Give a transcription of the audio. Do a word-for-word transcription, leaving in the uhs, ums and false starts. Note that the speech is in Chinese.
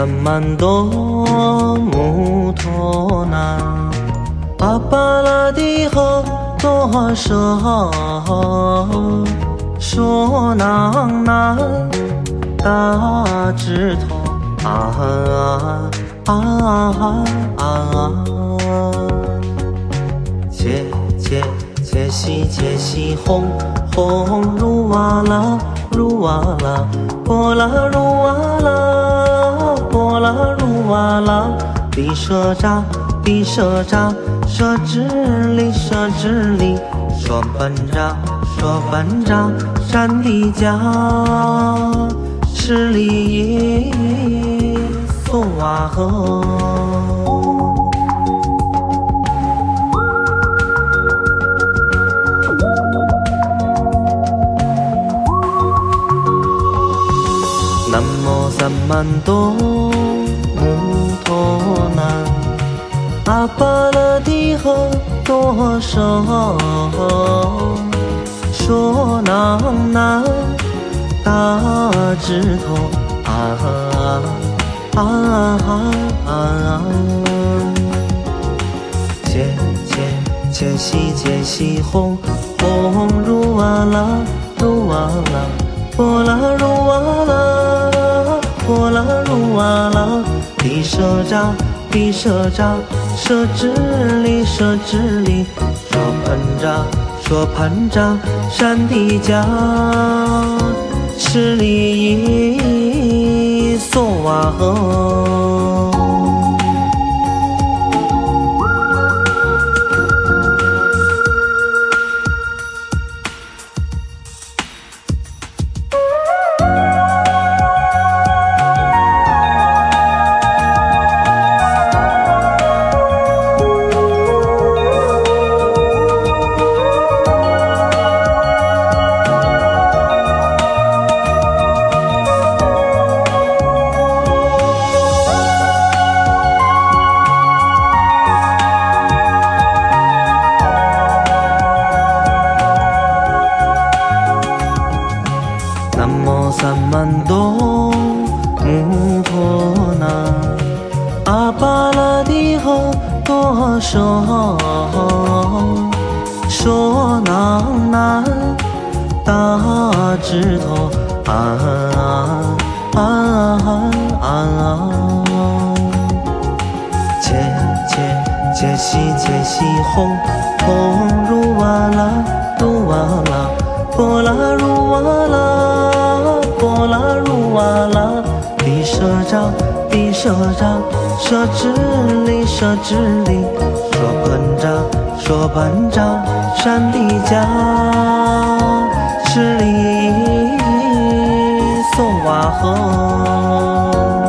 三多木托南，阿巴拉的河多少，说囊南大指头啊啊啊啊！切切切西切西红红如哇啦如哇啦，波啦如哇啦波啦如哇啦，地蛇扎地蛇扎，蛇之里蛇之里，说本扎说本扎，山地家十里送瓦河。南无三曼多木托南，阿巴拉的河多少，说囊南大指头啊啊啊啊！切切切西切西红红如哇啦如哇啦，波啦如哇啦波啦如哇啦，地蛇扎地蛇扎，蛇之里蛇之里，说盘扎说盘扎，山地家十里送瓦河。南无三曼多木托南，阿巴拉的河多少，说囊南大指头啊啊啊啊！切切切西切西红红如哇啦如哇啦，波啦如哇啦波啦如哇啦，地蛇扎地蛇扎，蛇之里蛇之里，说盘扎说盘扎，山地家十里送瓦河。